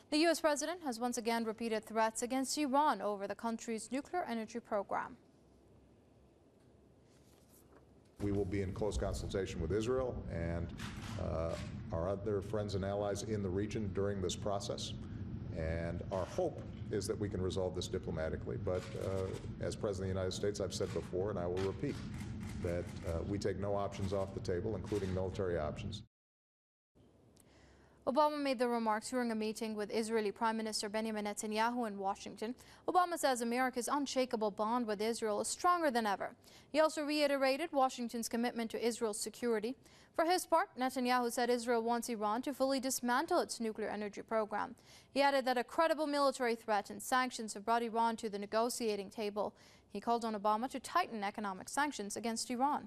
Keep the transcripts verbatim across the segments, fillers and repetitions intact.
The U S president has once again repeated threats against Iran over the country's nuclear energy program. We will be in close consultation with Israel and uh, our other friends and allies in the region during this process. And our hope is that we can resolve this diplomatically. But uh, as President of the United States, I've said before, and I will repeat, that uh, we take no options off the table, including military options. Obama made the remarks during a meeting with Israeli Prime Minister Benjamin Netanyahu in Washington. Obama says America's unshakable bond with Israel is stronger than ever. He also reiterated Washington's commitment to Israel's security. For his part, Netanyahu said Israel wants Iran to fully dismantle its nuclear energy program. He added that a credible military threat and sanctions have brought Iran to the negotiating table. He called on Obama to tighten economic sanctions against Iran.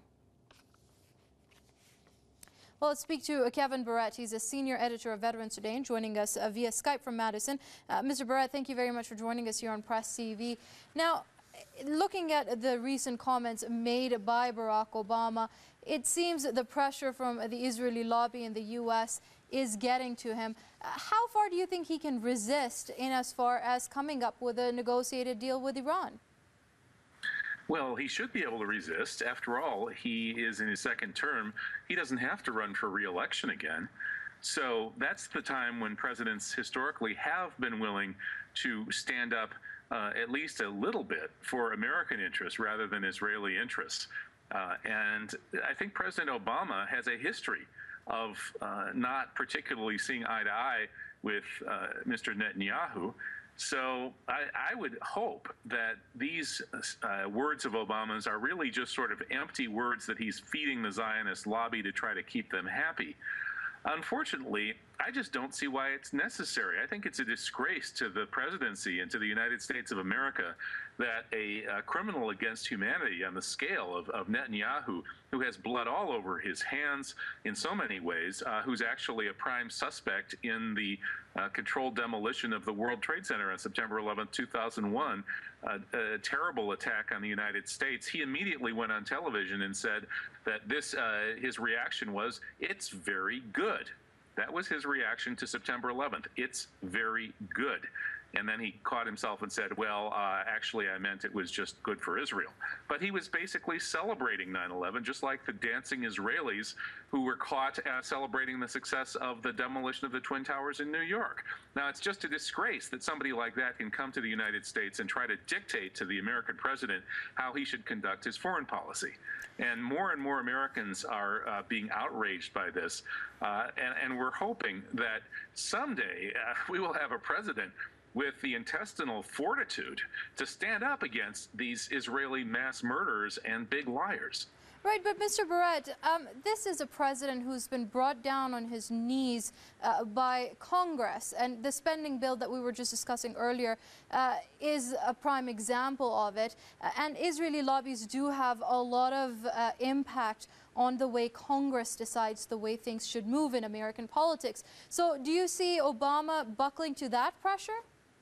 Well, let's speak to Kevin Barrett. He's a senior editor of Veterans Today and joining us uh, via Skype from Madison. Uh, Mister Barrett, thank you very much for joining us here on Press T V. Now, looking at the recent comments made by Barack Obama, it seems that the pressure from the Israeli lobby in the U S is getting to him. Uh, how far do you think he can resist in as far as coming up with a negotiated deal with Iran? Well, he should be able to resist. After all, he is in his second term. He doesn't have to run for re-election again. So that's the time when presidents historically have been willing to stand up uh, at least a little bit for American interests rather than Israeli interests. Uh, and I think President Obama has a history of uh, not particularly seeing eye to eye with uh, Mister Netanyahu. So I, I would hope that these uh, words of Obama's are really just sort of empty words that he's feeding the Zionist lobby to try to keep them happy. Unfortunately, I just don't see why it's necessary. I think it's a disgrace to the presidency and to the United States of America that a, a criminal against humanity on the scale of, of Netanyahu, who has blood all over his hands in so many ways, uh, who's actually a prime suspect in the uh, controlled demolition of the World Trade Center on September eleventh, two thousand one, uh, a terrible attack on the United States. He immediately went on television and said that this, uh, his reaction was, "It's very good." That was his reaction to September eleventh. It's very good. And then he caught himself and said, well, uh, actually, I meant it was just good for Israel. But he was basically celebrating nine eleven, just like the dancing Israelis who were caught uh, celebrating the success of the demolition of the Twin Towers in New York. Now, it's just a disgrace that somebody like that can come to the United States and try to dictate to the American president how he should conduct his foreign policy. And more and more Americans are uh, being outraged by this. Uh, and, and we're hoping that someday uh, we will have a president with the intestinal fortitude to stand up against these Israeli mass murderers and big liars. Right, but Mister Barrett, um, this is a president who's been brought down on his knees uh, by Congress, and the spending bill that we were just discussing earlier uh, is a prime example of it. Uh, and Israeli lobbies do have a lot of uh, impact on the way Congress decides the way things should move in American politics. So do you see Obama buckling to that pressure?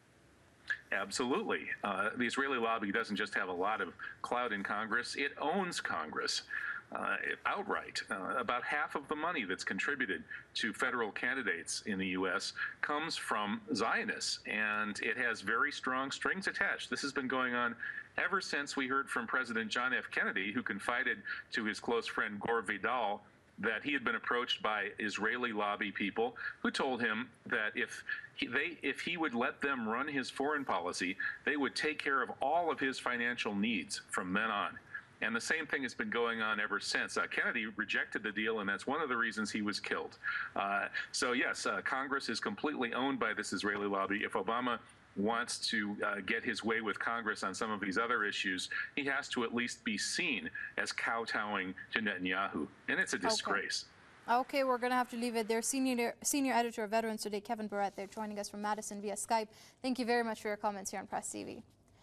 Absolutely. Uh, the Israeli lobby doesn't just have a lot of clout in Congress, it owns Congress uh, outright. Uh, about half of the money that's contributed to federal candidates in the U S comes from Zionists, and it has very strong strings attached. This has been going on ever since we heard from President John F. Kennedy, who confided to his close friend Gore Vidal that he had been approached by Israeli lobby people who told him that if he, they, if he would let them run his foreign policy, they would take care of all of his financial needs from then on. And the same thing has been going on ever since. Uh, Kennedy rejected the deal, and that's one of the reasons he was killed. Uh, so yes, uh, Congress is completely owned by this Israeli lobby. If Obama wants to uh, get his way with Congress on some of these other issues, he has to at least be seen as kowtowing to Netanyahu, and it's a disgrace. Okay, okay we're going to have to leave it there. Senior, senior editor of Veterans Today, Kevin Barrett, there joining us from Madison via Skype. Thank you very much for your comments here on Press T V.